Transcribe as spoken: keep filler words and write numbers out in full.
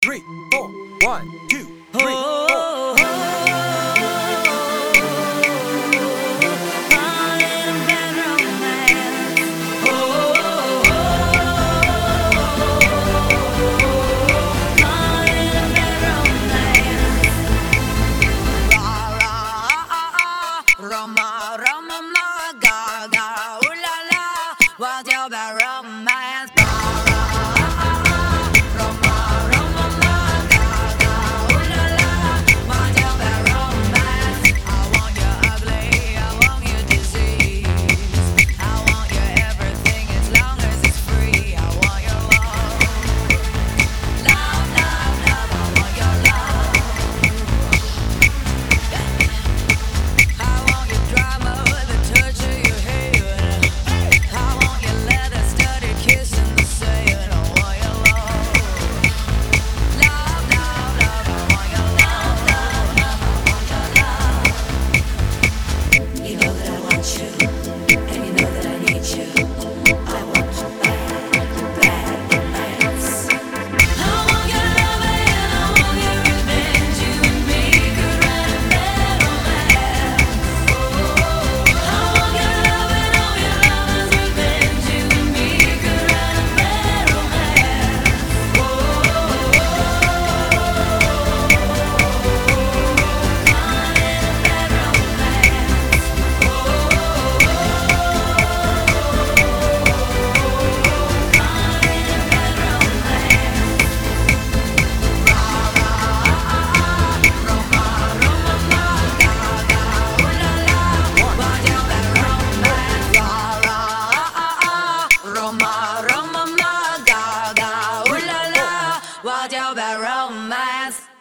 three, four. One, two, three, four. Roma, Roma, ma, ga, ga, ooh la la, what's your bad romance? Roma, Roma, ma, ga, ga, ooh la la, what's your bad romance? I want you ugly, I want you disease, I want you everything as long as it's free. I want your love, love, love, love. I want your love. I want your drama, the touch of your hair. I want your leather studded kiss in the sand. I want your love, love, love, love. I want your love, love, love. I want your love. You know that I want you, and you know that I need you. I want you bad, bad romance. I want your love and I want your revenge. You and me could write a bad romance. I want your love and all your lovers' revenge. You and me could write a bad romance. Roma, Roma, ma, ga, ga, ooh la la, what's your bad romance?